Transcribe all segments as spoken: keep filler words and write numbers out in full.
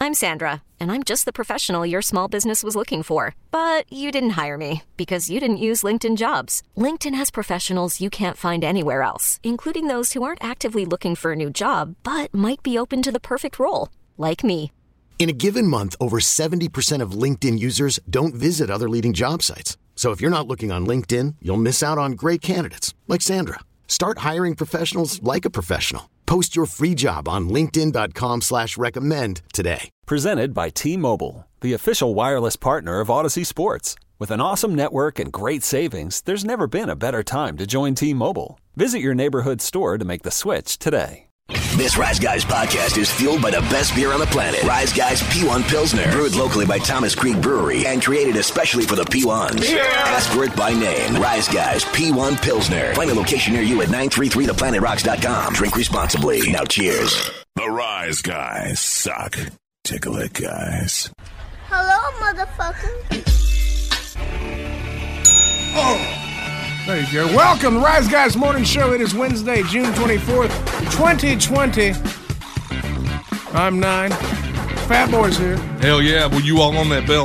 I'm Sandra, and I'm just the professional your small business was looking for. But you didn't hire me because you didn't use LinkedIn Jobs. LinkedIn has professionals you can't find anywhere else, including those who aren't actively looking for a new job, but might be open to the perfect role, like me. In a given month, over seventy percent of LinkedIn users don't visit other leading job sites. So if you're not looking on LinkedIn, you'll miss out on great candidates like Sandra. Start hiring professionals like a professional. Post your free job on linkedin.com slash recommend today. Presented by T-Mobile, the official wireless partner of Odyssey Sports. With an awesome network and great savings, there's never been a better time to join T-Mobile. Visit your neighborhood store to make the switch today. This Rise Guys podcast is fueled by the best beer on the planet. Rise Guys P one Pilsner. Brewed locally by Thomas Creek Brewery and created especially for the P ones. Yeah. Ask for it by name. Rise Guys P one Pilsner. Find a location near you at nine three three the planet rocks dot com. Drink responsibly. Now cheers. The Rise Guys suck. Tickle it, guys. Hello, motherfucker. Oh. There you go. Welcome to the Rise Guys Morning Show. It is Wednesday, June twenty-fourth, twenty twenty. I'm Nine. Fat Boy's here. Hell yeah. Were you all on that bell?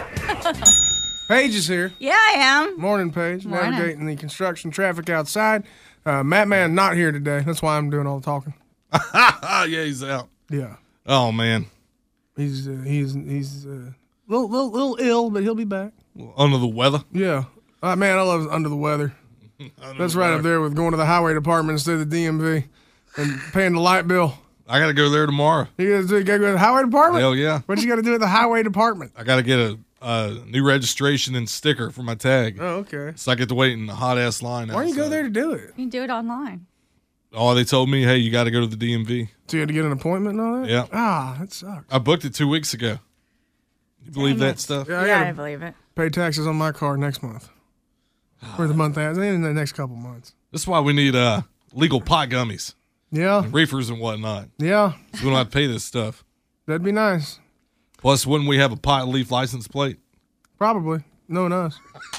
Paige is here. Yeah, I am. Morning, Paige. Morning. Navigating the construction traffic outside. Uh, Matt Man not here today. That's why I'm doing all the talking. Yeah, he's out. Yeah. Oh, man. He's uh, he's he's uh, little, little little ill, but he'll be back. Under the weather? Yeah. Uh, man, I love under the weather. Under That's the right weather. Up there with going to the highway department instead of the D M V and paying the light bill. I got to go there tomorrow. You got to go to the highway department? Hell yeah. What you got to do at the highway department? I got to get a, a new registration and sticker for my tag. Oh, okay. So I get to wait in a hot-ass line. Why don't you go there to do it? You can do it online. Oh, they told me, hey, you got to go to the D M V. So you had to get an appointment and all that? Yeah. Ah, that sucks. I booked it two weeks ago. You believe Dang that it. stuff? Yeah, I, Yeah, gotta I believe it. pay taxes on my car next month. Or the month after, in the next couple months. This is why we need uh, legal pot gummies, Yeah, reefers and whatnot. yeah, So we don't have to pay this stuff. that'd be nice. Plus, wouldn't we have a pot leaf license plate? Probably. Knowing us.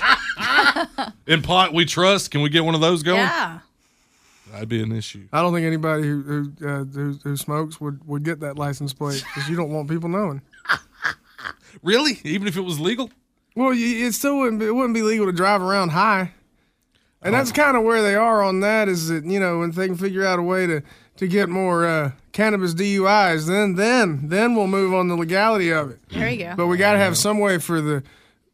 In pot we trust. Can we get one of those going? Yeah. That'd be an issue. I don't think anybody who who, uh, who, who smokes would, would get that license plate because you don't want people knowing. Really? Even if it was legal? Well, you, it still wouldn't be, it wouldn't be legal to drive around high, and that's kind of where they are on that. Is that you know when they can figure out a way to, to get more uh, cannabis D U Is, then then then we'll move on the legality of it. There you go. But we got to have some way for the,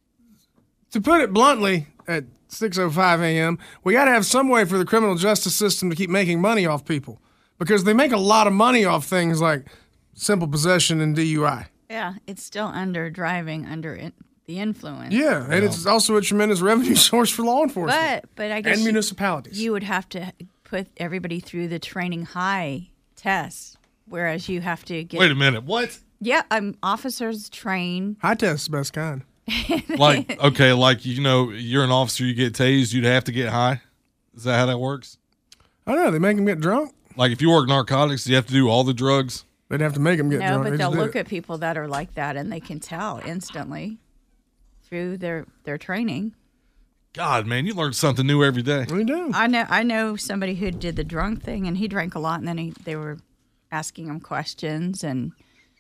to put it bluntly, at six oh five a.m., we got to have some way for the criminal justice system to keep making money off people because they make a lot of money off things like simple possession and D U I. Yeah, it's still under driving under in, the influence. Yeah, and it's also a tremendous revenue source for law enforcement. But but I guess and you- municipalities. You would have to put everybody through the training high test, whereas you have to get. Wait a minute. What? Yeah, um, officers train. High test is the best kind. Like, okay, like, you know, you're an officer, you get tased, you'd have to get high? Is that how that works? I don't know. They make them get drunk. Like, if you work narcotics, do you have to do all the drugs? They'd have to make them get No, drunk. but They they'll just do look it. at people that are like that, and they can tell instantly through their their training. God, man, you learn something new every day. We do. I know I know somebody who did the drunk thing, and he drank a lot, and then he, they were asking him questions, and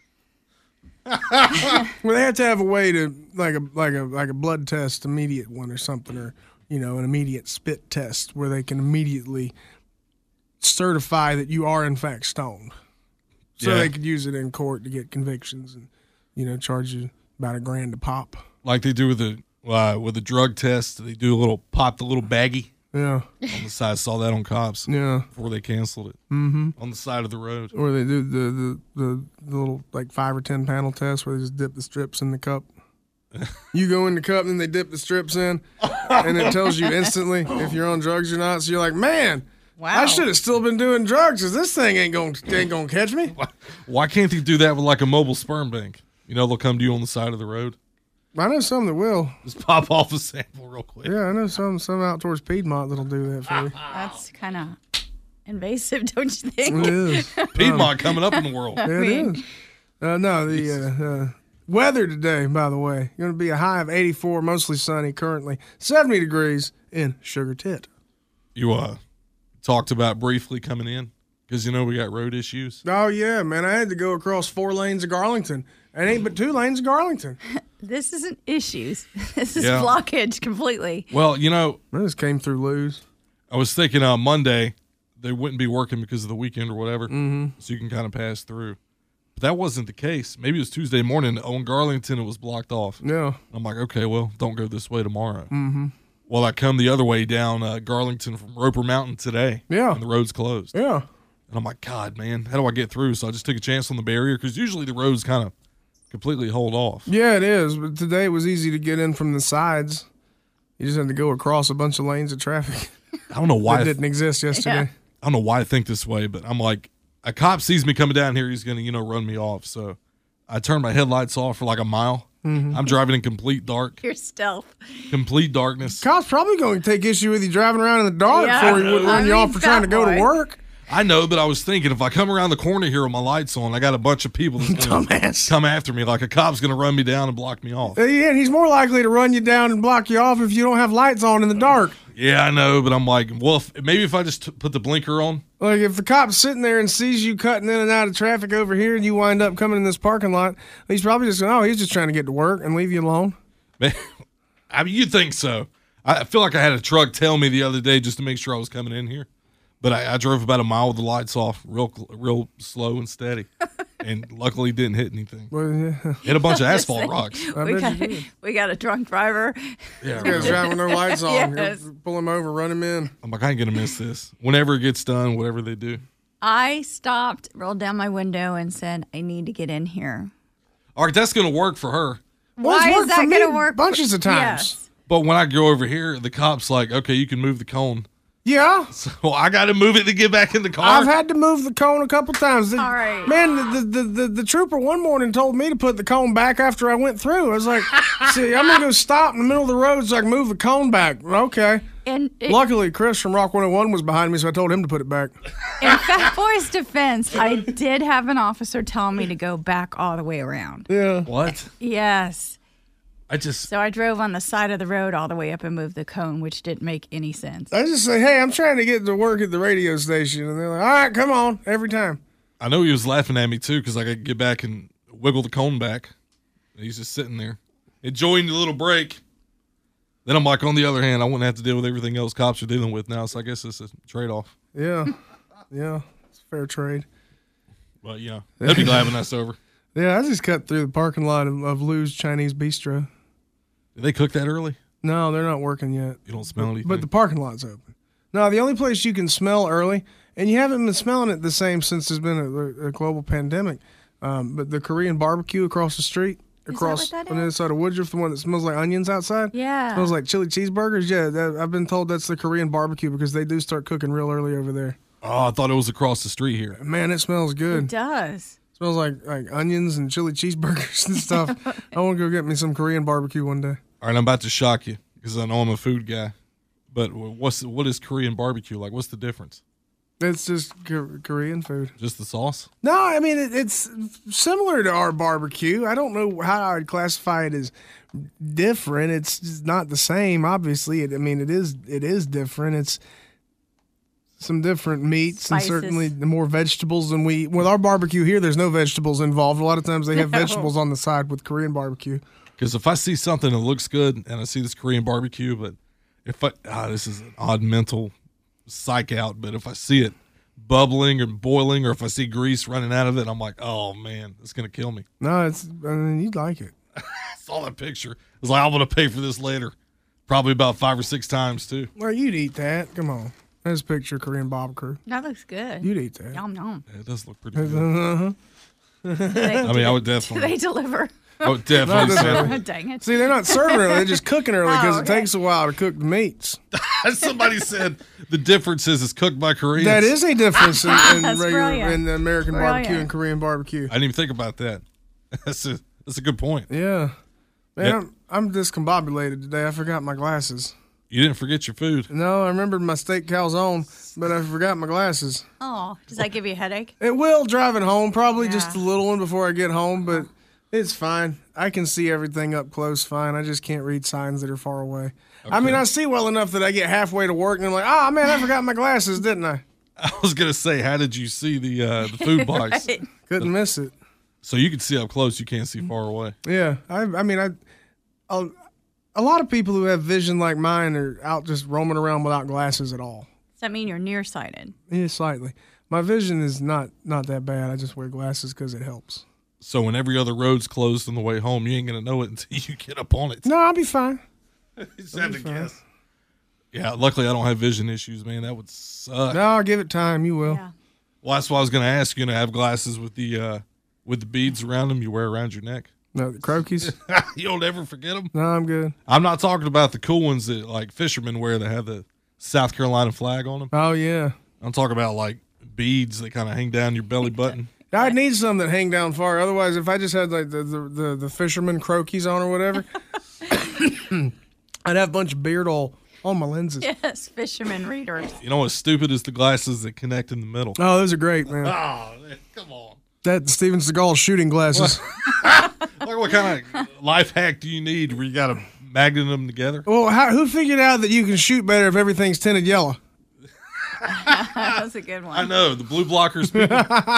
Well, they have to have a way to like a like a like a blood test, immediate one or something, or you know, an immediate spit test where they can immediately certify that you are in fact stoned. So Yeah. they could use it in court to get convictions and you know charge you about a grand a pop. Like they do with the uh, with the drug test, they do a little pop the little baggie Yeah, on the side. I saw that on Cops yeah. before they canceled it. Mm-hmm. On the side of the road. Or they do the, the, the, the little like five or ten panel test where they just dip the strips in the cup. You go in the cup and then they dip the strips in, and it tells you instantly if you're on drugs or not. So you're like, man, wow, I should have still been doing drugs because this thing ain't gonna ain't gonna catch me. Why, why can't they do that with like a mobile sperm bank? You know, they'll come to you on the side of the road. I know some that will. Just pop off a sample real quick. Yeah, I know some some out towards Piedmont that'll do that for you. that's kind of invasive, don't you think? It is. Piedmont coming up in the world. Yeah, it mean- is. Uh, no, the uh, uh, weather today, by the way, going to be a high of eighty-four, mostly sunny. Currently seventy degrees in Sugar Tit. You uh talked about briefly coming in, Because, you know, we got road issues. Oh, yeah, man. I had to go across four lanes of Garlington. It ain't but two lanes of Garlington. This isn't issues. This is Yeah. blockage completely. Well, you know, I just came through Lou's. I was thinking on uh, Monday they wouldn't be working because of the weekend or whatever, mm-hmm. so you can kind of pass through. But that wasn't the case. Maybe it was Tuesday morning on Garlington. It was blocked off. Yeah. I'm like, okay, well, don't go this way tomorrow. Mm-hmm. Well, I come the other way down uh, Garlington from Roper Mountain today. Yeah. And the road's closed. Yeah. And I'm like, God, man, how do I get through? So I just took a chance on the barrier because usually the roads kind of completely hold off. Yeah, it is. But today it was easy to get in from the sides. You just had to go across a bunch of lanes of traffic. I don't know why that I th- didn't exist yesterday. Yeah. I don't know why I think this way, but I'm like, a cop sees me coming down here, he's going to, you know, run me off. So I turned my headlights off for like a mile. Mm-hmm. I'm driving in complete dark. Your stealth. Complete darkness. Cop's probably going to take issue with you driving around in the dark Yeah. before he would I run you mean, off for trying to fat go boy. to work. I know, but I was thinking if I come around the corner here with my lights on, I got a bunch of people that's going to Dumbass. come after me. Like a cop's going to run me down and block me off. Uh, Yeah, and he's more likely to run you down and block you off if you don't have lights on in the dark. Yeah, I know, but I'm like, well, if, maybe if I just t- put the blinker on. Like, if the cop's sitting there and sees you cutting in and out of traffic over here and you wind up coming in this parking lot, he's probably just going, oh, he's just trying to get to work and leave you alone. Man, I mean, you'd think so. I feel like I had a truck tell me the other day just to make sure I was coming in here. But I, I drove about a mile with the lights off, real real slow and steady. And luckily didn't hit anything. Well, yeah. Hit a bunch of Just asphalt saying, rocks. I We bet got, you did. we got a drunk driver. Yeah, This guy's driving with no lights on. Yes. He'll pull him over, run him in. I'm like, I ain't going to miss this. Whenever it gets done, whatever they do. I stopped, rolled down my window, and said, I need to get in here. All right, that's going to work for her. Well, it's Why worked is that for me going to work? bunches of times. Yes. But when I go over here, the cop's like, okay, you can move the cone. Yeah. So I got to move it to get back in the car. I've had to move the cone a couple times. The- All right. Man, the, the, the, the trooper one morning told me to put the cone back after I went through. I was like, see, I'm going to go stop in the middle of the road so I can move the cone back. Okay. And it, Luckily, Chris from Rock one oh one was behind me, so I told him to put it back. in Fat Boy's defense, I did have an officer tell me to go back all the way around. Yeah. What? Yes. I just, So I drove on the side of the road all the way up and moved the cone, which didn't make any sense. I just say, hey, I'm trying to get to work at the radio station. And they're like, all right, come on, every time. I know he was laughing at me too because I could get back and wiggle the cone back. And he's just sitting there enjoying the little break. Then I'm like, on the other hand, I wouldn't have to deal with everything else cops are dealing with now. So I guess it's a trade off. Yeah. Yeah. It's fair trade. But yeah, they'll be glad when that's over. Yeah, I just cut through the parking lot of, of Lou's Chinese Bistro. Did they cook that early? No, they're not working yet. You don't smell anything? But the parking lot's open. No, the only place you can smell early, and you haven't been smelling it the same since there's been a, a global pandemic, um, but the Korean barbecue across the street, that across what that on the other side of Woodruff, the one that smells like onions outside. Yeah. Smells like chili cheeseburgers. Yeah, that, I've been told that's the Korean barbecue because they do start cooking real early over there. Oh, I thought it was across the street here. Man, it smells good. It does. Smells like, like onions and chili cheeseburgers and stuff. I want to go get me some Korean barbecue one day. All right, I'm about to shock you because I know I'm a food guy. But what's what is Korean barbecue like? What's the difference? It's just K- Korean food. Just the sauce? No, I mean, it, it's similar to our barbecue. I don't know how I'd classify it as different. It's just not the same, obviously. It, I mean, it is it is different. It's some different meats Spices. and certainly more vegetables than we. With our barbecue here, there's no vegetables involved. A lot of times they have No. vegetables on the side with Korean barbecue. Because if I see something that looks good and I see this Korean barbecue, but if I, ah, this is an odd mental psych out, but if I see it bubbling or boiling or if I see grease running out of it, I'm like, oh man, it's going to kill me. No, it's. I mean, you'd like it. I saw that picture. I was like, I'm going to pay for this later. Probably about five or six times too. Well, you'd eat that. Come on. There's a picture of Korean barbecue. That looks good. You'd eat that. Yum, yum. Yeah, it does look pretty good. Uh-huh. They, I mean, I would do definitely, they deliver? I would definitely Not say really. that. Dang it. See, they're not serving early; they're just cooking early because Oh, it okay. takes a while to cook the meats. Somebody said the difference is it's cooked by Koreans. That is a difference in, in That's regular brilliant. in the American barbecue Brilliant. and Korean barbecue. I didn't even think about that. That's a that's a good point. Yeah, man, Yeah. I'm, I'm discombobulated today. I forgot my glasses. You didn't forget your food. No, I remembered my steak calzone, but I forgot my glasses. Oh, does that give you a headache? It will driving home, probably Yeah. just a little one before I get home, but it's fine. I can see everything up close fine. I just can't read signs that are far away. I mean, I see well enough that I get halfway to work and I'm like, oh man, I forgot my glasses, didn't I? I was gonna say, how did you see the uh, the food box? Right. Couldn't miss it. So you can see up close, you can't see far away. Yeah, I, I mean, I, a, a lot of people who have vision like mine are out just roaming around without glasses at all. Does that mean you're nearsighted? Yeah, slightly. My vision is not not that bad. I just wear glasses because it helps. So when every other road's closed on the way home, you ain't gonna know it until you get up on it. No, I'll be fine. You just have to guess. Yeah, luckily I don't have vision issues, man. That would suck. No, I'll give it time. You will. Yeah. Well, that's what I was gonna ask. You to have glasses with the uh, with the beads around them you wear around your neck. No, the croakies. You don't ever forget them. No, I'm good. I'm not talking about the cool ones that like fishermen wear that have the South Carolina flag on them. Oh yeah. I'm talking about like beads that kind of hang down your belly button. I'd need some that hang down far. Otherwise, if I just had like the the, the, the fisherman croakies on or whatever, I'd have a bunch of beard all on my lenses. Yes, fisherman readers. You know what's stupid is the glasses that connect in the middle. Oh, those are great, man. Oh, man, come on. That Steven Seagal shooting glasses. Like, what kind of life hack do you need where you got to magnet them together? Well, how, who figured out that you can shoot better if everything's tinted yellow? That's a good one. I know, the blue blockers people.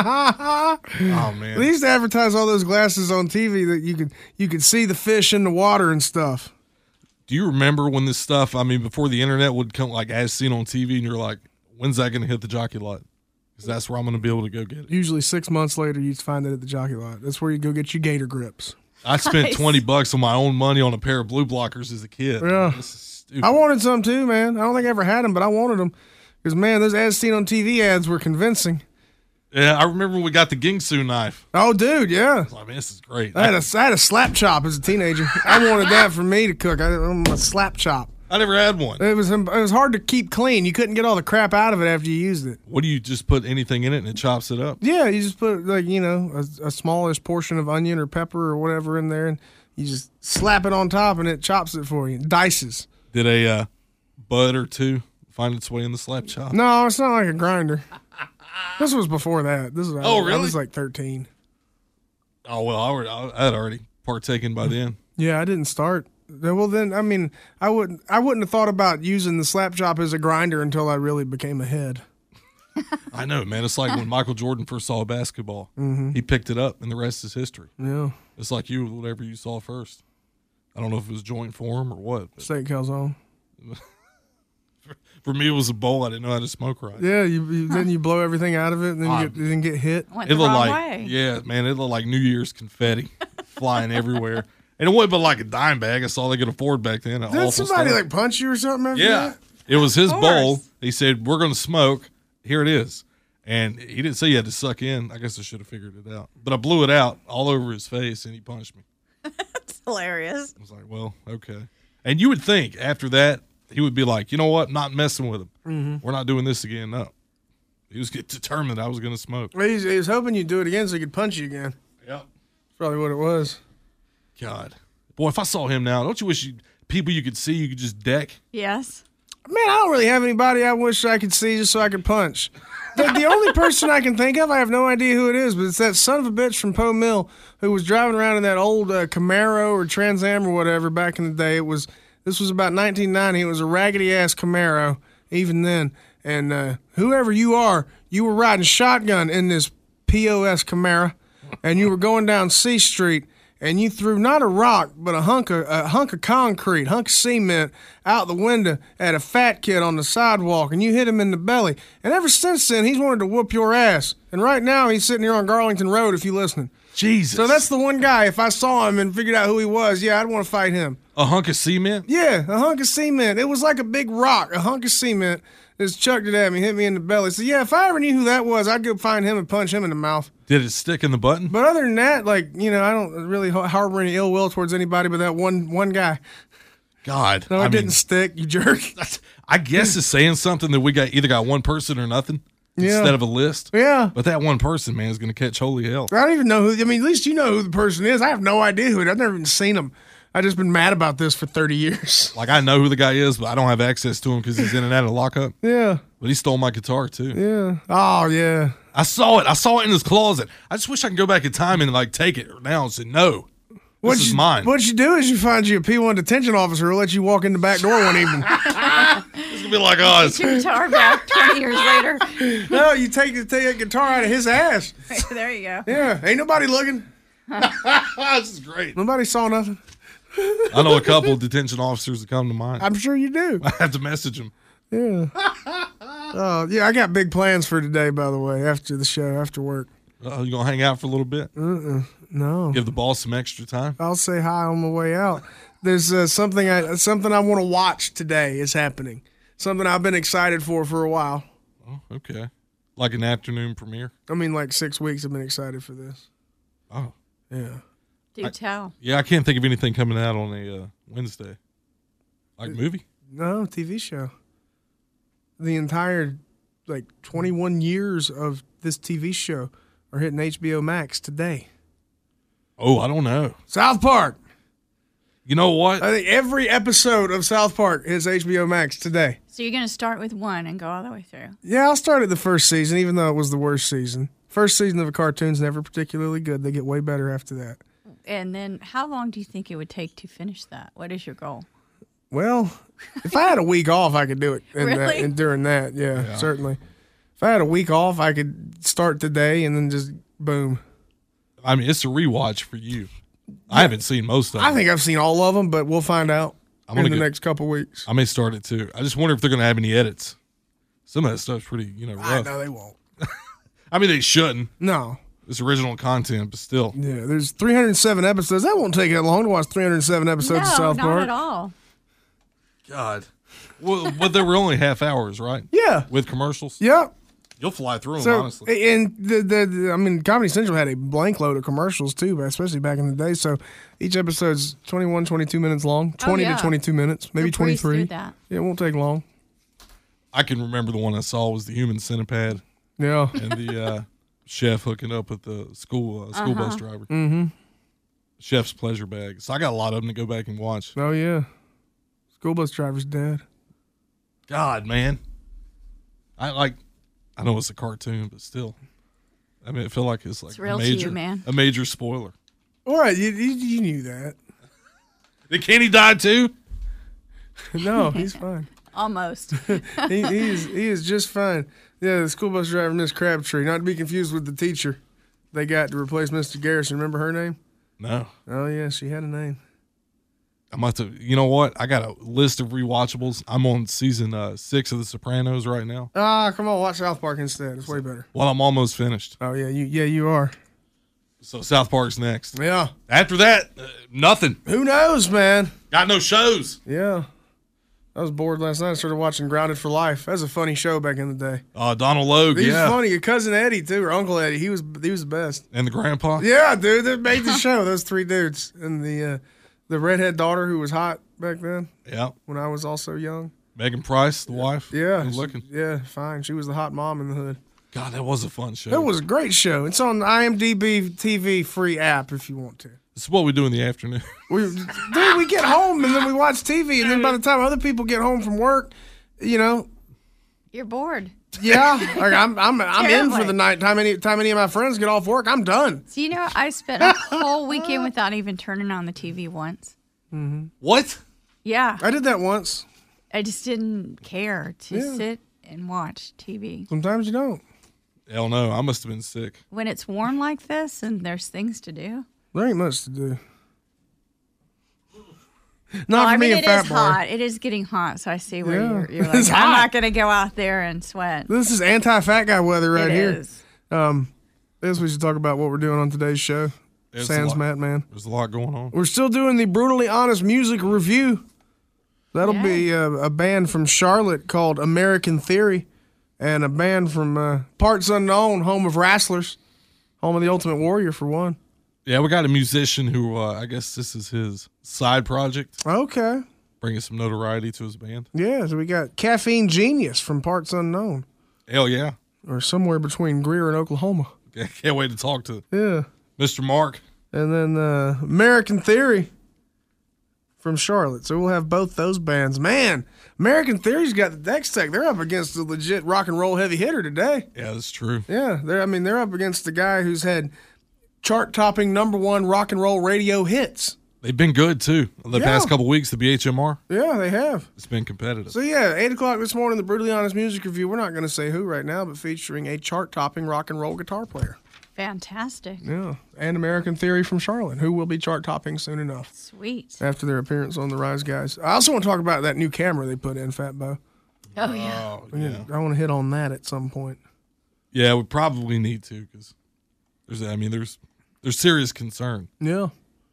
Oh, man. They used to advertise all those glasses on T V that you could you could see the fish in the water and stuff. Do you remember when this stuff, I mean, before the internet would come, like, as seen on T V, and you're like, when's that going to hit the jockey lot? Because that's where I'm going to be able to go get it. Usually six months later, you'd find it at the jockey lot. That's where you go get your gator grips. I spent Nice. twenty bucks on my own money on a pair of blue blockers as a kid. Yeah. This is stupid. I wanted some too, man. I don't think I ever had them, but I wanted them. Because, man, those as seen on T V ads were convincing. Yeah, I remember when we got the Gingsu knife. Oh, dude, yeah. I was like, man, this is great. I had a, I had a slap chop as a teenager. I wanted that for me to cook. I I'm a slap chop. I never had one. It was it was hard to keep clean. You couldn't get all the crap out of it after you used it. What do you just put anything in it and it chops it up? Yeah, you just put like you know a, a smallish portion of onion or pepper or whatever in there, and you just slap it on top, and it chops it for you. Dices. Did a uh, bud or two find its way in the slap chop? No, it's not like a grinder. This was before that. This is Oh, I really? was like thirteen. Oh, well, I, already, I had already partaken by then. Yeah, I didn't start. Well, then I mean, I wouldn't I wouldn't have thought about using the slap chop as a grinder until I really became a head. I know, man. It's like when Michael Jordan first saw basketball. Mm-hmm. He picked it up, and the rest is history. Yeah, It's like you, whatever you saw first. I don't know if it was joint form or what. But steak calzone. for me, it was a bowl. I didn't know how to smoke right. Yeah, you, you then you blow everything out of it, and then you, Ah. get, you then get hit. Went It the looked wrong like, way. yeah, man, it looked like New Year's confetti flying everywhere. And it wasn't but like a dime bag. That's all they could afford back then. Did Awful somebody stuff. like punch you or something after Yeah. that? It was his Of bowl. course. He said, we're going to smoke. Here it is. And he didn't say you had to suck in. I guess I should have figured it out. But I blew it out all over his face, and he punched me. It's hilarious. I was like, well, okay. And you would think after that, he would be like, you know what? Not messing with him. Mm-hmm. We're not doing this again. No. He was determined I was going to smoke. Well, he, was, he was hoping you'd do it again so he could punch you again. Yep. That's probably what it was. God. Boy, if I saw him now, don't you wish you, people you could see you could just deck? Yes. Man, I don't really have anybody I wish I could see just so I could punch. The, the only person I can think of, I have no idea who it is, but it's that son of a bitch from Poe Mill who was driving around in that old uh, Camaro or Trans Am or whatever back in the day. It was this was about nineteen ninety. It was a raggedy ass Camaro even then. And uh, whoever you are, you were riding shotgun in this P O S Camaro, and you were going down C Street. And you threw not a rock, but a hunk of a hunk of concrete, hunk of cement out the window at a fat kid on the sidewalk, and you hit him in the belly. And ever since then, he's wanted to whoop your ass. And right now, he's sitting here on Garlington Road, if you listening. Jesus. So that's the one guy. If I saw him and figured out who he was, yeah, I'd want to fight him. a hunk of cement? Yeah, a hunk of cement. It was like a big rock, a hunk of cement. Just chucked it at me, hit me in the belly. So yeah, if I ever knew who that was, I'd go find him and punch him in the mouth. Did it stick in the button? But other than that, like, you know, I don't really harbor any ill will towards anybody but that one one guy. God. No, it I didn't mean, stick, you jerk. I guess it's saying something that we got either got one person or nothing Yeah. instead of a list. Yeah. But that one person, man, is going to catch holy hell. I don't even know who, I mean, at least you know who the person is. I have no idea who it is. I've never even seen him. I've just been mad about this for thirty years. Like, I know who the guy is, but I don't have access to him because he's in and out of lockup. Yeah. But he stole my guitar, too. Yeah. Oh, yeah. I saw it. I saw it in his closet. I just wish I could go back in time and, like, take it now and say, no, this What is you, mine. What you do is you find you a P one detention officer who'll let you walk in the back door one evening. It's going to be like us. Get your guitar back twenty years later. No, you take the take a guitar out of his ass. There you go. Yeah, ain't nobody looking. This is great. Nobody saw nothing. I know a couple of detention officers that come to mind. I'm sure you do. I have to message them. Yeah. Oh, yeah, I got big plans for today, by the way, after the show, after work. Uh, you going to hang out for a little bit? Uh-uh. No. Give the boss some extra time? I'll say hi on my way out. There's uh, something I something I want to watch today is happening. Something I've been excited for for a while. Oh, okay. Like an afternoon premiere? I mean, like six weeks I've been excited for this. Oh. Yeah. Do I, tell. Yeah, I can't think of anything coming out on a uh, Wednesday. Like movie? No, T V show. The entire, like, twenty-one years of this T V show are hitting H B O Max today. Oh, I don't know. South Park. You know what? I think every episode of South Park is H B O Max today. So you're going to start with one and go all the way through. Yeah, I'll start at the first season, even though it was the worst season. First season of a cartoon's never particularly good. They get way better after that. And then how long do you think it would take to finish that? What is your goal? Well, if I had a week off, I could do it. In Really? that, and during that, yeah, Yeah. certainly. If I had a week off, I could start today and then just boom. I mean, it's a rewatch for you. I haven't seen most of them. I think I've seen all of them, but we'll find out I'm in gonna the get- next couple weeks. I may start it too. I just wonder if they're going to have any edits. Some of that stuff's pretty, you know, I rough. know they won't. I mean, they shouldn't. No. It's original content, but still. Yeah, there's three hundred seven episodes. That won't take that long to watch three hundred seven episodes no, of South not Park. at all. God. Well, but they were only half hours, right? Yeah. With commercials? Yep. You'll fly through them, So, honestly. and the, the, the, I mean, Comedy Central had a blank load of commercials too, but especially back in the day. So each episode's twenty-one, twenty-two minutes long, twenty Oh, yeah. to twenty-two minutes, maybe They'll breeze through twenty-three. that. Yeah, it won't take long. I can remember the one I saw was the human centipede Yeah. and the uh, chef hooking up with the school uh, school Uh-huh. bus driver. Mm-hmm. Chef's pleasure bag. So I got a lot of them to go back and watch. Oh yeah. School bus driver's dead. God, man. I like. I know it's a cartoon, but still. I mean, it feel like it's like It's real a to you, major, man. a major spoiler. All right, you, you, you knew that. Did Kenny die too? No, he's fine. Almost. he, he is he is just fine. Yeah, the school bus driver, Miss Crabtree, not to be confused with the teacher they got to replace Mister Garrison. Remember her name? No. Oh yeah, she had a name. I'm about to. You know what? I got a list of rewatchables. I'm on season uh, six of The Sopranos right now. Ah, come on, watch South Park instead. It's way better. Well, I'm almost finished. Oh yeah, you yeah you are. So South Park's next. Yeah. After that, uh, nothing. Who knows, man? Got no shows. Yeah. I was bored last night. I started watching Grounded for Life. That was a funny show back in the day. Uh, Donald Logue, He was yeah, funny. Your cousin Eddie too, or Uncle Eddie. He was he was the best. and the grandpa. Yeah, dude, they made the show. Those three dudes and the uh, the redhead daughter who was hot back then Yeah. when I was also young. Megan Price, the wife. Yeah, Good she- looking. yeah, fine. She was the hot mom in the hood. God, that was a fun show. That was a great show. It's on the I M D B T V free app if you want to. This is what we do in the afternoon. We, dude, we get home and then we watch T V, and then by the time other people get home from work, you know, You're bored. yeah, like I'm I'm I'm in for Apparently. the night. Time any time any of my friends get off work, I'm done. So, you know, I spent a whole weekend without even turning on the T V once. What? Yeah. I did that once. I just didn't care to Yeah. sit and watch T V. Sometimes you don't. Hell no. I must have been sick. When it's warm like this and there's things to do. There ain't much to do. Not Well, for I me mean, and it Fat is Boy. hot. It is getting hot, so I see where Yeah. you're, you're It's like, I'm hot. not going to go out there and sweat. This is anti-fat guy weather right It here. is. Um, I guess we should talk about what we're doing on today's show. There's a Sans lot- Matt Man. There's a lot going on. We're still doing the Brutally Honest Music Review. That'll Yeah. be a, a band from Charlotte called American Theory, and a band from uh, Parts Unknown, home of Wrestlers, home of the Ultimate Warrior for one. Yeah, we got a musician who uh, I guess this is his side project, Okay. bringing some notoriety to his band. Yeah, so we got Caffeine Genius from Parts Unknown, Hell yeah. or somewhere between Greer and Oklahoma. Can't wait to talk to Yeah. Mister Mark. And then uh, American Theory from Charlotte. So we'll have both those bands. Man, American Theory's got the Dex Tech. They're up against a legit rock and roll heavy hitter today. Yeah, that's true. Yeah, they're. I mean, they're up against the guy who's had chart-topping number one rock and roll radio hits. They've been good, too. The Yeah. past couple weeks, the B H M R, Yeah, they have. it's been competitive. So yeah, eight o'clock this morning, the Brutally Honest Music Review. We're not going to say who right now, but featuring a chart-topping rock and roll guitar player. Fantastic. Yeah, and American Theory from Charlotte, who will be chart-topping soon enough Sweet. after their appearance on the Rise Guys. I also want to talk about that new camera they put in, Fat Bo. Oh, yeah. Oh, Yeah, yeah. I want to hit on that at some point. Yeah, we probably need to because there's, I mean, there's there's serious concern. Yeah.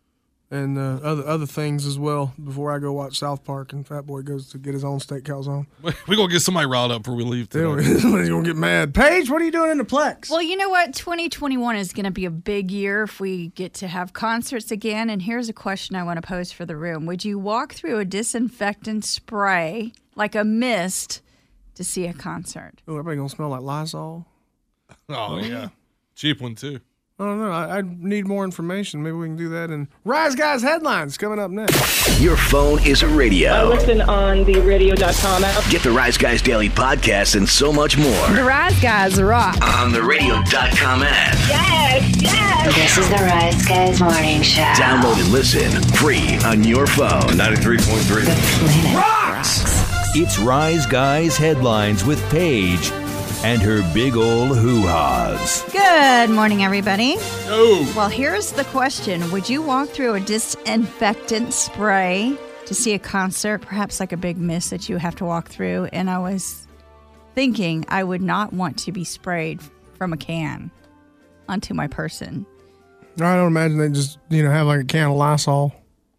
And uh, other other things as well before I go watch South Park and Fat Boy goes to get his own steak calzone. We're going to get somebody riled up before we leave today. Somebody's going to get mad. Paige, what are you doing in the Plex? Well, you know what? twenty twenty-one is going to be a big year if we get to have concerts again. And here's a question I want to pose for the room. Would you walk through a disinfectant spray, like a mist, to see a concert? Oh, everybody going to smell like Lysol? Oh, yeah. Cheap one, too. I don't know. I, I need more information. Maybe we can do that. And Rise Guys headlines coming up next. Your phone is a radio. I listen on the radio dot com app. Get the Rise Guys Daily Podcast and so much more The Rise Guys rock. on the radio dot com app. Yes, yes. This is the Rise Guys Morning Show. Download and listen free on your phone. ninety-three point three The Planet Rocks. It's Rise Guys Headlines with Paige and her big ol' hoo-haws. Good morning, everybody. Oh. Well, here's the question. Would you walk through a disinfectant spray to see a concert, perhaps like a big mist that you have to walk through? And I was thinking I would not want to be sprayed from a can onto my person. I don't imagine they just, you know, have like a can of Lysol.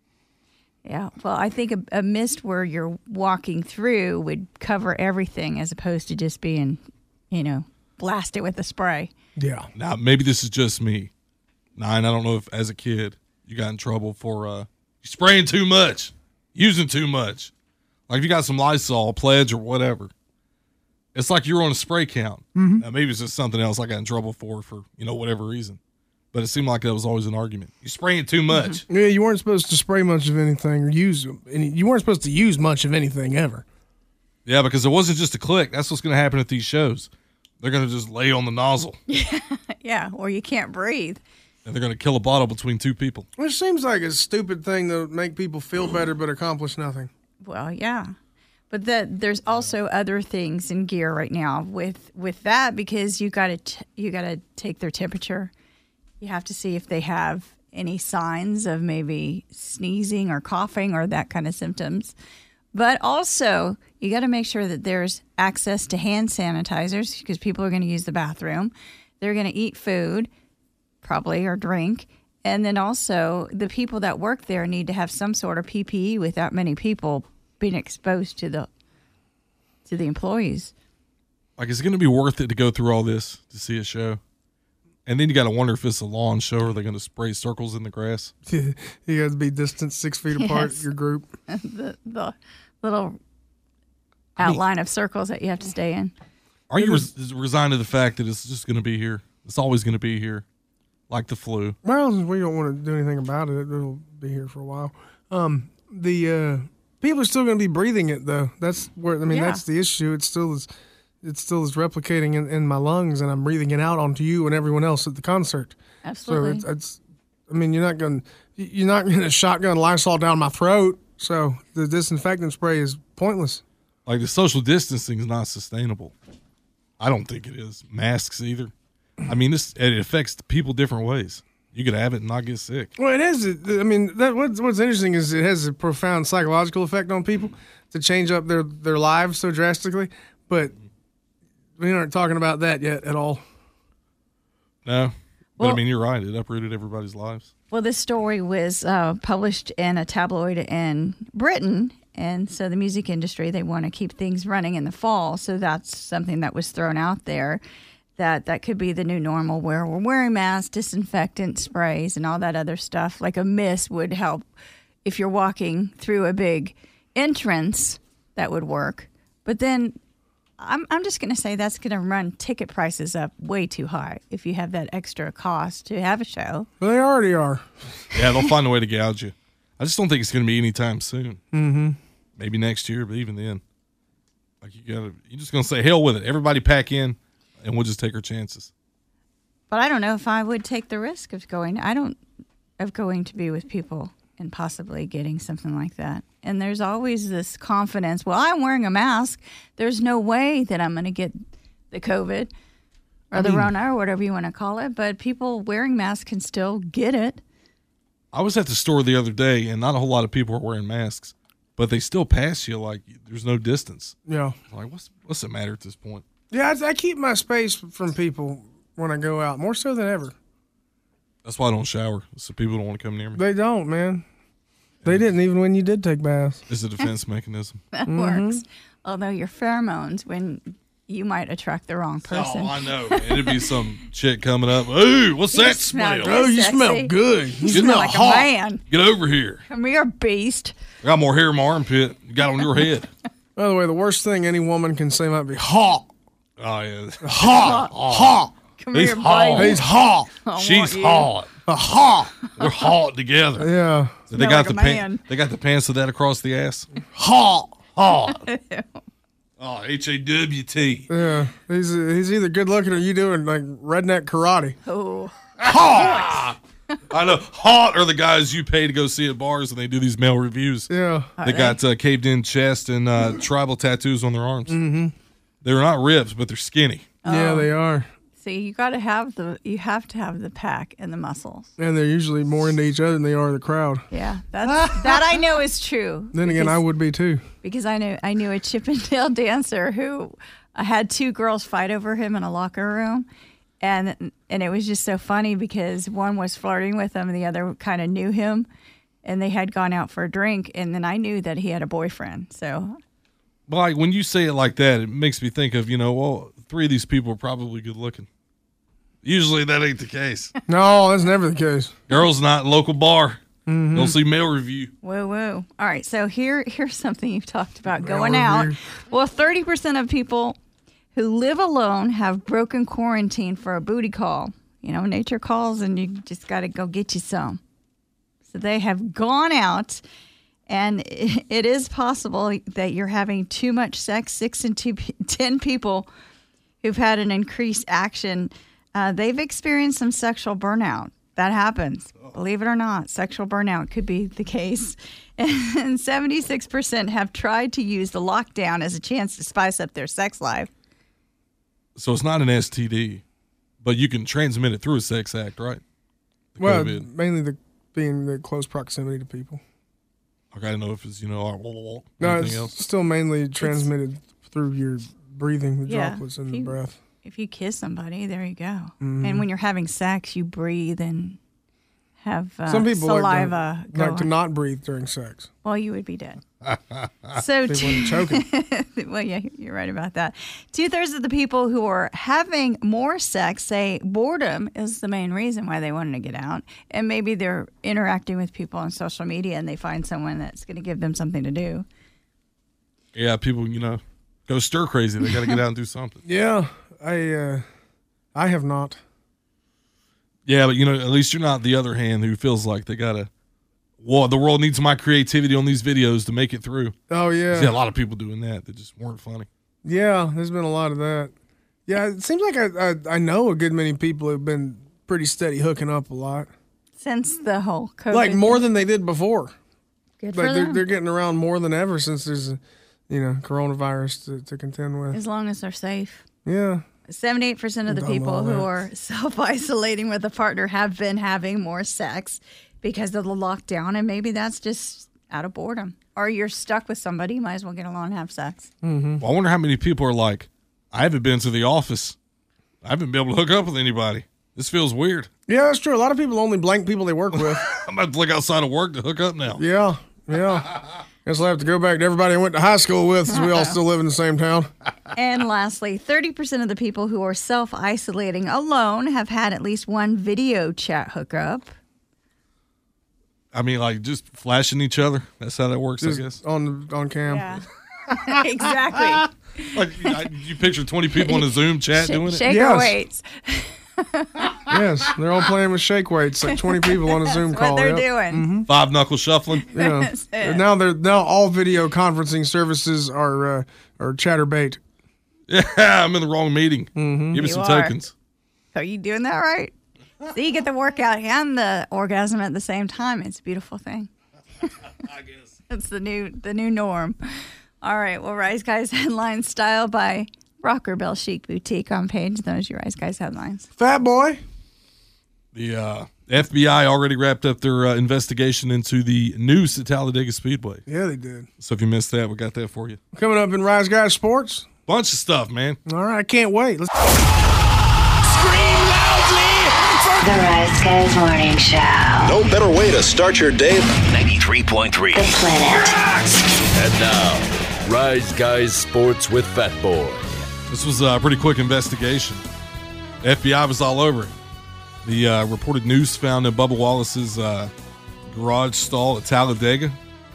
Yeah, well, I think a, a mist where you're walking through would cover everything as opposed to just being, you know, blasted with a spray. Yeah. Now, maybe this is just me. Nine, I don't know if as a kid you got in trouble for uh, spraying too much, using too much. Like if you got some Lysol, Pledge, or whatever. It's like you're on a spray count. Mm-hmm. Now, maybe it's just something else I got in trouble for, for, you know, whatever reason. But it seemed like that was always an argument. You're spraying too much. Yeah, you weren't supposed to spray much of anything or use any. You weren't supposed to use much of anything ever. Yeah, because it wasn't just a click. That's what's going to happen at these shows. They're going to just lay on the nozzle. Yeah, or you can't breathe. And they're going to kill a bottle between two people. Which seems like a stupid thing to make people feel better but accomplish nothing. Well, yeah. But the, there's also other things in gear right now with with that because you got to t- you got to take their temperature. You have to see if they have any signs of maybe sneezing or coughing or that kind of symptoms. But also, you got to make sure that there's access to hand sanitizers because people are going to use the bathroom. They're going to eat food, probably, or drink. And then also, the people that work there need to have some sort of P P E with that many people being exposed to the to the employees. Like, is it going to be worth it to go through all this to see a show? And then you got to wonder if it's a lawn show or they're going to spray circles in the grass. You got to be distant six feet apart, Yes. your group. the, the little outline of circles that you have to stay in. Are you res- resigned to the fact that it's just going to be here? It's always going to be here, like the flu. Well, since we don't want to do anything about it, it'll be here for a while. Um, the uh, people are still going to be breathing it, though. That's where I mean, Yeah. that's the issue. It still is. It still is replicating in, in my lungs, and I'm breathing it out onto you and everyone else at the concert. Absolutely. So it's, it's I mean, you're not going you're not going to shotgun Lysol down my throat. So the disinfectant spray is pointless. Like the social distancing is not sustainable. I don't think it is. Masks either. I mean, this it affects people different ways. You could have it and not get sick. Well, it is. I mean, that what's, what's interesting is it has a profound psychological effect on people to change up their, their lives so drastically. But we aren't talking about that yet at all. No. But Well- I mean, you're right. It uprooted everybody's lives. Well, this story was uh, published in a tabloid in Britain, and so the music industry, they want to keep things running in the fall, so that's something that was thrown out there, that that could be the new normal where we're wearing masks, disinfectant sprays, and all that other stuff. Like a mist would help if you're walking through a big entrance, that would work. But then I'm I'm just going to say that's going to run ticket prices up way too high if you have that extra cost to have a show. Well, they already are. Yeah, they'll find a way to gouge you. I just don't think it's going to be anytime soon. Mm-hmm. Maybe next year, but even then, like you got to, you're just going to say hell with it. Everybody pack in, and we'll just take our chances. But I don't know if I would take the risk of going. I don't of going to be with people and possibly getting something like that. And there's always this confidence, well, I'm wearing a mask. There's no way that I'm going to get the COVID or I the mean, Rona or whatever you want to call it. But people wearing masks can still get it. I was at the store the other day, and not a whole lot of people are wearing masks, but they still pass you like there's no distance. Yeah. Like, what's what's it matter at this point? Yeah, I, I keep my space from people when I go out, more so than ever. That's why I don't shower, so people don't want to come near me. They don't, man. They didn't even when you did take baths. It's a defense mechanism. That Mm-hmm. works. Although your pheromones, when you might attract the wrong person. Oh, I know. And it'd be some chick coming up. Ooh, what's You that smell smell? good, Oh, you sexy. smell good. You Get smell the like hot. a man. Get over here. Come here, beast. I got more hair in my armpit. You got on your head. By the way, the worst thing any woman can say might be hot. Oh, yeah. Hot. Hot. Come He's here, hot. baby. He's hot. I want She's you. hot. A hot. We're hot together. Yeah. So they Smell got like the a pan- man. They got the pants of that across the ass. Hot. Hot. Oh, H A W T. Yeah. He's he's either good looking or you doing like redneck karate. Oh. Hot. I know. Hot are the guys you pay to go see at bars, and they do these male reviews. Yeah. They got uh, caved in chest and uh, tribal tattoos on their arms. Mm-hmm. They're not ribs, but they're skinny. Yeah, they are. See, you got to have the you have to have the pack and the muscles. And they're usually more into each other than they are the crowd. Yeah, that's that I know is true. Then again, I because- would be too. because I knew I knew a Chippendale dancer who had two girls fight over him in a locker room, and and it was just so funny because one was flirting with him and the other kind of knew him, and they had gone out for a drink, and then I knew that he had a boyfriend. So But like when you say it like that, it makes me think of, you know, well, three of these people are probably good looking. Usually that ain't the case. No, that's never the case. Girls not local bar. Mhm. Don't see male review. woo woo. All right, so here here's something you've talked about Male going out. review. Well, thirty percent of people who live alone have broken quarantine for a booty call. You know, nature calls and you just got to go get you some. So they have gone out, and it it is possible that you're having too much sex. Six and two, ten people who've had an increased action, uh, they've experienced some sexual burnout. That happens. Believe it or not, sexual burnout could be the case. And seventy-six percent have tried to use the lockdown as a chance to spice up their sex life. So it's not an S T D, but you can transmit it through a sex act, right? The Well, COVID. mainly the being the close proximity to people. I gotta know if it's, you know, or No, anything it's else. still mainly transmitted through your breathing, the Yeah, droplets in if the you- breath. If you kiss somebody, there you go. Mhm. And when you're having sex, you breathe and have uh, Some people saliva like, to, like to going. not breathe during sex. Well, you would be dead. So, They two- wouldn't choke well, yeah, you're right about that. Two thirds of the people who are having more sex say boredom is the main reason why they wanted to get out, and maybe they're interacting with people on social media and they find someone that's going to give them something to do. Yeah, people, you know, go stir crazy. They got to get out and do something. Yeah, I uh, I have not. Yeah, but, you know, at least you're not the other hand who feels like they got to, well, the world needs my creativity on these videos to make it through. Oh, yeah. See a lot of people doing that that just weren't funny. Yeah, there's been a lot of that. Yeah, it seems like I, I I know a good many people who've been pretty steady hooking up a lot. Since the whole COVID. Like more than they did before. Good like for they're, them. they're getting around more than ever since there's a, you know, coronavirus to, to contend with. As long as they're safe. Yeah. seventy-eight percent of the Done people all who that. are self-isolating with a partner have been having more sex because of the lockdown, and maybe that's just out of boredom. Or you're stuck with somebody, you might as well get along and have sex. Mm-hmm. Well, I wonder how many people are like, I haven't been to the office. I haven't been able to hook up with anybody. This feels weird. Yeah, that's true. A lot of people only blank people they work with. I'm about to look outside of work to hook up now. Yeah, yeah. Guess I'll have to go back to everybody I went to high school with since we all still live in the same town. And lastly, thirty percent of the people who are self-isolating alone have had at least one video chat hookup. I mean, like just flashing each other. That's how that works, Just I guess. on on cam. Yeah. Exactly. Like I, you picture twenty people in a Zoom chat Sh- doing it. Shaker Yes. weights. Yes, they're all playing with shake weights, like twenty people on a Zoom That's call. what they're yep. doing. Five knuckle shuffling. Yeah. That's it. And now they're now all video conferencing services are uh, are chatterbait. Yeah, I'm in the wrong meeting. Mm-hmm. Give me You some are. tokens. Are you doing that right? So you get the workout and the orgasm at the same time. It's a beautiful thing. I guess. That's the new the new norm. All right. Well, Rise Guys headlines style by Rocker Bell Chic Boutique on page. Those are your Rise Guys headlines. Fat boy. The uh, F B I already wrapped up their uh, investigation into the noose at Talladega Speedway. Yeah, they did. So if you missed that, we got that for you. Coming up in Rise Guys Sports. Bunch of stuff, man. All right, I can't wait. Let's Scream loudly for The Rise Guys Morning Show. No better way to start your day. ninety-three point three. The Planet. And now, Rise Guys Sports with Fat Boy. This was a pretty quick investigation. The F B I was all over it. The uh, reported noose found in Bubba Wallace's uh, garage stall at Talladega.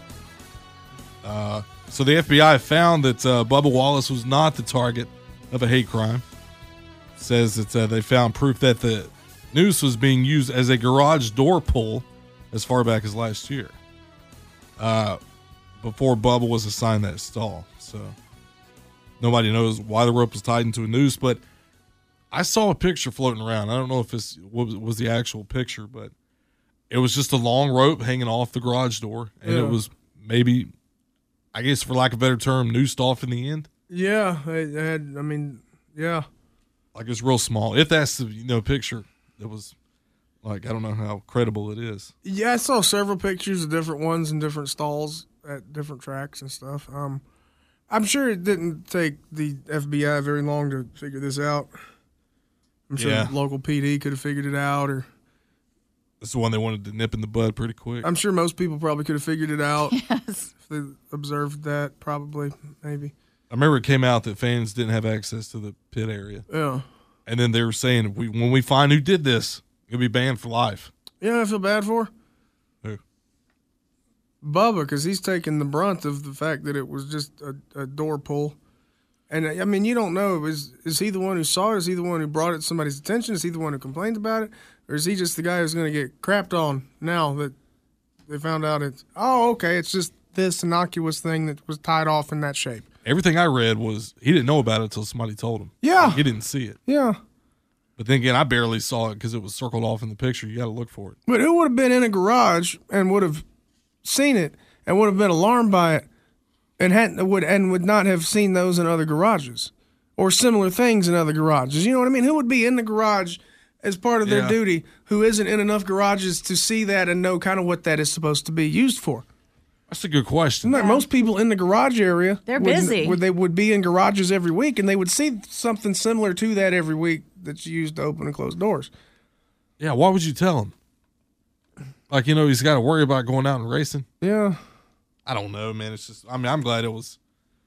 Uh, so the F B I found that uh, Bubba Wallace was not the target of a hate crime. It says that uh, they found proof that the noose was being used as a garage door pull as far back as last year, uh, before Bubba was assigned that stall. So nobody knows why the rope was tied into a noose, but I saw a picture floating around. I don't know if this was, was the actual picture, but it was just a long rope hanging off the garage door, and Yeah. it was maybe, I guess for lack of a better term, noosed off in the end. Yeah, it had. I mean, yeah. Like it's real small. If that's the you know picture, it was like I don't know how credible it is. Yeah, I saw several pictures of different ones in different stalls at different tracks and stuff. Um, I'm sure it didn't take the F B I very long to figure this out. I'm sure Yeah. the local P D could have figured it out, or That's the one they wanted to nip in the bud pretty quick. I'm sure most people probably could have figured it out Yes. if they observed that. Probably, maybe. I remember it came out that fans didn't have access to the pit area. Yeah. And then they were saying, if we, when we find who did this, he'll be banned for life. Yeah, I feel bad for Who? Bubba, because he's taking the brunt of the fact that it was just a, a door pull. And I mean, you don't know. Is is he the one who saw it? Is he the one who brought it to somebody's attention? Is he the one who complained about it? Or is he just the guy who's going to get crapped on now that they found out it's, oh, okay, it's just this innocuous thing that was tied off in that shape? Everything I read was he didn't know about it until somebody told him. Yeah. He didn't see it. Yeah. But then again, I barely saw it because it was circled off in the picture. You got to look for it. But who would have been in a garage and would have seen it and would have been alarmed by it and hadn't would and would not have seen those in other garages or similar things in other garages? You know what I mean? Who would be in the garage as part of their Yeah. duty who isn't in enough garages to see that and know kind of what that is supposed to be used for? That's a good question. Like most people in the garage area, They're would- busy. Would, they would be in garages every week, and they would see something similar to that every week that's used to open and close doors. Yeah, why would you tell him? Like, you know, he's got to worry about going out and racing. Yeah. I don't know, man. It's just, I mean, I'm glad it was,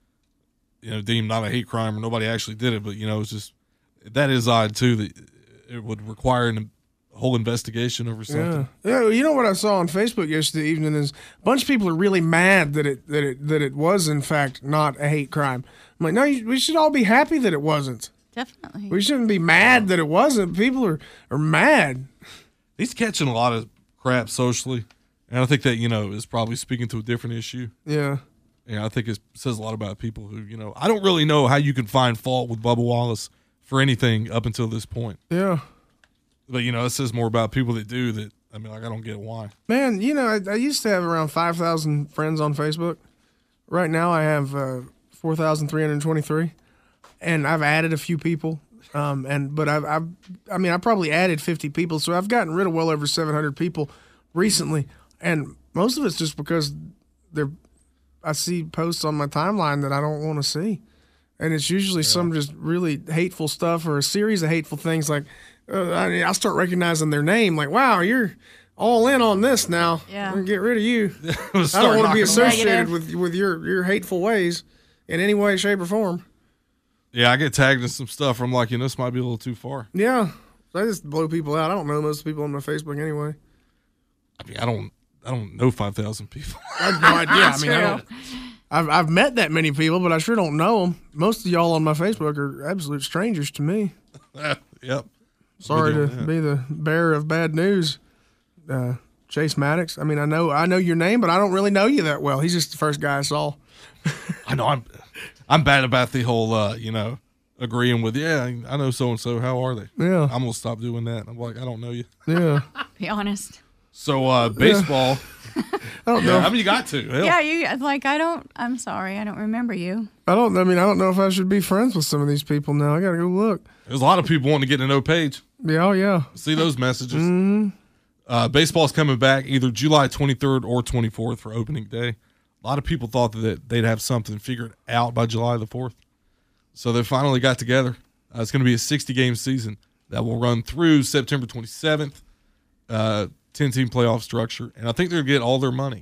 you know, deemed not a hate crime or nobody actually did it, but, you know, it's just, that is odd, too, that it would require an, a whole investigation over something. Yeah. Yeah. You know what I saw on Facebook yesterday evening is a bunch of people are really mad that it that it that it was in fact not a hate crime. I'm like, no, you, we should all be happy that it wasn't. Definitely. We shouldn't be mad that it wasn't. People are are mad. He's catching a lot of crap socially, and I think that, you know, is probably speaking to a different issue. Yeah. Yeah, I think it says a lot about people who, you know, I don't really know how you can find fault with Bubba Wallace for anything up until this point. Yeah. But, you know, it says more about people that do that. I mean, like, I don't get why. Man, you know, I, I used to have around five thousand friends on Facebook. Right now I have uh, four thousand three hundred twenty-three. And I've added a few people. Um, and But I've, I've, I mean, I probably added fifty people. So I've gotten rid of well over seven hundred people recently. And most of it's just because they're, I see posts on my timeline that I don't want to see. And it's usually yeah. some just really hateful stuff or a series of hateful things like, Uh, I, I'll start recognizing their name. Like, wow, you're all in on this now. Yeah. I'm gonna get rid of you. I don't want to be associated with with your, your hateful ways in any way, shape, or form. Yeah, I get tagged in some stuff. I'm like, you know, this might be a little too far. Yeah, I just blow people out. I don't know most people on my Facebook anyway. I mean, I don't, I don't know five thousand people. I have no idea. I mean, I don't. I've I've met that many people, but I sure don't know them. Most of y'all on my Facebook are absolute strangers to me. Yep. Sorry to be the bearer of bad news, uh, Chase Maddox. I mean, I know I know your name, but I don't really know you that well. He's just the first guy I saw. I know I'm I'm bad about the whole, uh, you know, agreeing with, yeah, I know so and so. How are they? Yeah, I'm gonna stop doing that. I'm like, I don't know you. Yeah, be honest. So uh, baseball. Yeah. I don't know. I mean, you got to. Hell. Yeah, you like. I don't. I'm sorry. I don't remember you. I don't. I mean, I don't know if I should be friends with some of these people now. I gotta go look. There's a lot of people wanting to get to know Paige. Yeah, oh yeah. See those messages. Mm-hmm. Uh, baseball's coming back either July twenty-third or twenty-fourth for opening day. A lot of people thought that they'd have something figured out by July the fourth. So they finally got together. Uh, it's going to be a sixty-game season that will run through September twenty-seventh. Uh, ten-team playoff structure, and I think they'll get all their money.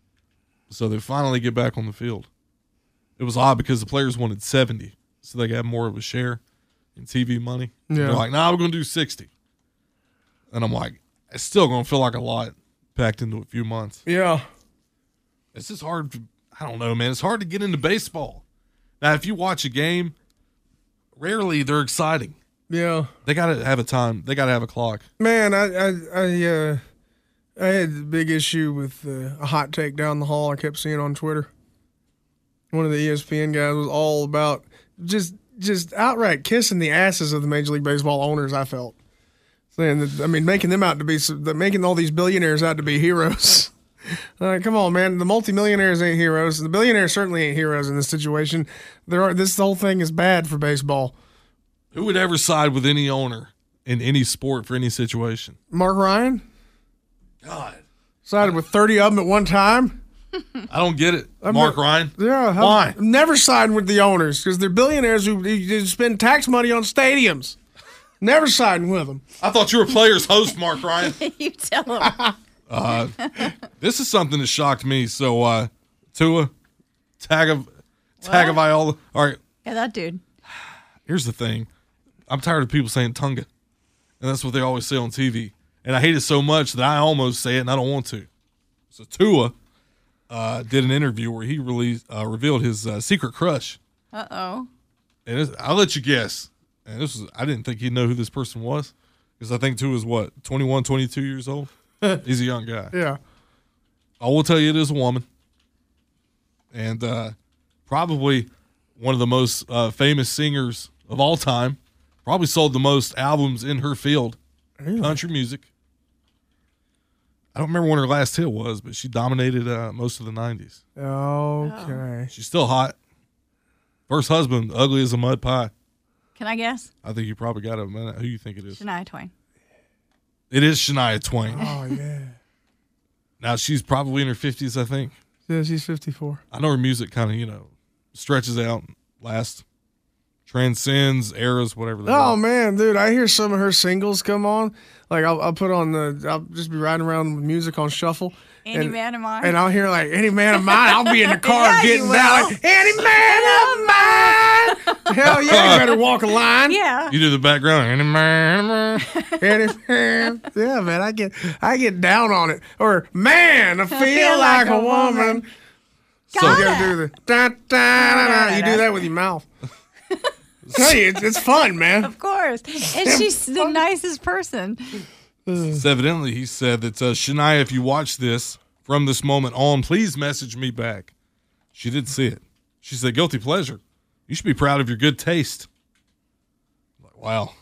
So they finally get back on the field. It was odd because the players wanted seventy, so they got more of a share in T V money. Yeah. They're like, nah, we're going to do sixty. And I'm like, it's still going to feel like a lot packed into a few months. Yeah. It's just hard. To, I don't know, man. It's hard to get into baseball. Now, if you watch a game, rarely they're exciting. Yeah. They got to have a time. They got to have a clock. Man, I I I, uh, I had a big issue with uh, a hot take down the hall I kept seeing on Twitter. One of the E S P N guys was all about just just outright kissing the asses of the Major League Baseball owners, I felt. Saying that, I mean, making them out to be, making all these billionaires out to be heroes. Like, come on, man. The multimillionaires ain't heroes. The billionaires certainly ain't heroes in this situation. There are, this whole thing is bad for baseball. Who would ever side with any owner in any sport for any situation? Mark Ryan? God. Sided with thirty of them at one time? I don't get it. I'm Mark not, Ryan? Yeah. Why? I'm never siding with the owners because they're billionaires who, who spend tax money on stadiums. Never siding with them. I thought you were players host, Mark Ryan. You tell him. Uh, this is something that shocked me. So, uh, Tua, Tagovailoa. Tagovailoa. All right. Yeah, that dude. Here's the thing. I'm tired of people saying Tunga. And that's what they always say on T V. And I hate it so much that I almost say it and I don't want to. So Tua uh, did an interview where he released, uh, revealed his uh, secret crush. Uh-oh. And it's, I'll let you guess. And this was, I didn't think he'd know who this person was. Because I think Tua is what, twenty-one, twenty-two years old? He's a young guy. Yeah. I will tell you it is a woman. And uh, probably one of the most uh, famous singers of all time. Probably sold the most albums in her field. Really? Country music. I don't remember when her last hit was, but she dominated uh, most of the nineties. Okay. She's still hot. First husband, ugly as a mud pie. Can I guess? I think you probably got a minute. Who you think it is? Shania Twain. It is Shania Twain. Oh, yeah. Now, she's probably in her fifties, I think. Yeah, she's fifty-four. I know her music kind of, you know, stretches out, lasts, transcends eras, whatever. Oh, are. Man, dude, I hear some of her singles come on. Like, I'll, I'll put on the, I'll just be riding around with music on shuffle. Any and, man of mine. And I'll hear, like, any man of mine. I'll be in the car Yeah, getting you down, will. like, any man of mine. Hell yeah, you better walk a line. Yeah. You do the background. Any man, Any man. Yeah, man, I get, I get down on it. Or, man, I feel like, like a woman. So, you gotta do the, da, da, da, da. You do that with your mouth. Tell you, it's, it's fun, man. Of course. And she's the nicest person. so evidently, he said that, uh, Shania, if you watch this from this moment on, please message me back. She did see it. She said, guilty pleasure. You should be proud of your good taste. I'm like, wow.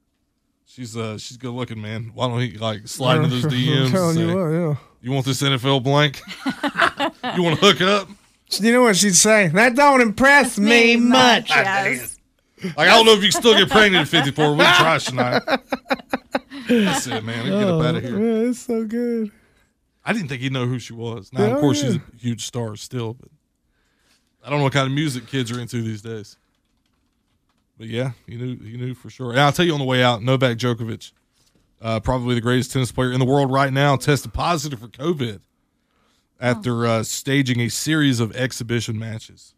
She's uh she's good looking, man. Why don't he like slide into those D Ms? I'm telling and say, you what, yeah. You want this N F L blank? You want to hook up? You know what she'd say? That don't impress me much. Yes. Like, I don't know if you can still get pregnant at fifty-four. We'll try tonight. That's it, man. Get Oh, up out of here. man, it's so good. I didn't think he'd know who she was. Now, Yeah, of course, yeah. she's a huge star still, but I don't know what kind of music kids are into these days. But yeah, he knew he knew for sure. And I'll tell you on the way out, Novak Djokovic, uh, probably the greatest tennis player in the world right now, tested positive for COVID after uh, staging a series of exhibition matches.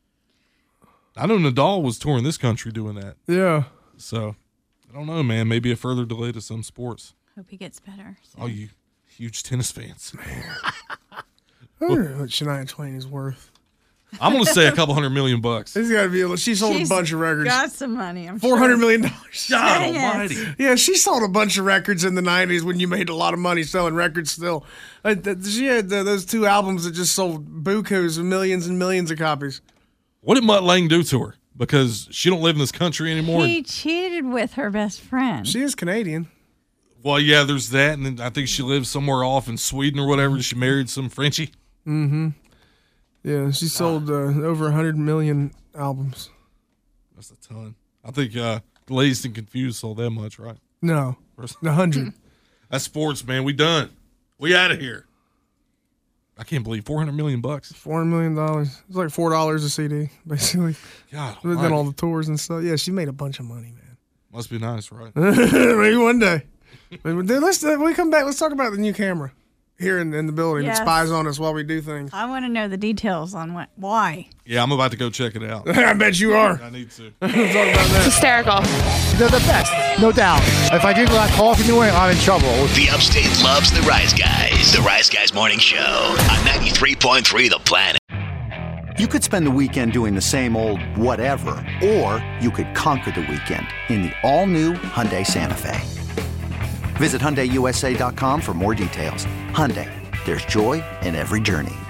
I know Nadal was touring this country doing that. Yeah. So, I don't know, man. Maybe a further delay to some sports. Hope he gets better. All you huge tennis fans. I wonder what Shania Twain is worth. I'm going to say a couple hundred million bucks. It's got to be a, she sold She's a bunch of records. Got some money, I'm Four hundred sure. million dollars. God Yes. almighty. Yeah, she sold a bunch of records in the nineties when you made a lot of money selling records still. Uh, th- she had uh, those two albums that just sold bukus of millions and millions of copies. What did Mutt Lang do to her? Because she don't live in this country anymore. He cheated with her best friend. She is Canadian. Well, yeah, there's that. And then I think she lives somewhere off in Sweden or whatever. She married some Frenchie. Mm-hmm. Yeah, she sold uh, over one hundred million albums. That's a ton. I think uh, Dazed and Confused sold that much, right? No, one hundred. That's sports, man. We done. We out of here. I can't believe four hundred million bucks. four hundred million dollars. It's like four dollars a C D, basically. God, We've done all the tours and stuff. Yeah, she made a bunch of money, man. Must be nice, right? Maybe one day. Maybe, let's, when we come back, let's talk about the new camera here in, in the building. Yes. It spies on us while we do things. I want to know the details on what, why. Yeah, I'm about to go check it out. I bet you are. I need to. We'll talk about that. Hysterical. They're the best, no doubt. If I drink a lot of coffee in the morning, I'm in trouble. The Upstate loves the Rise Guys. The Rise Guys Morning Show on ninety-three point three The Planet. You could spend the weekend doing the same old whatever, or you could conquer the weekend in the all-new Hyundai Santa Fe. Visit Hyundai U S A dot com for more details. Hyundai, there's joy in every journey.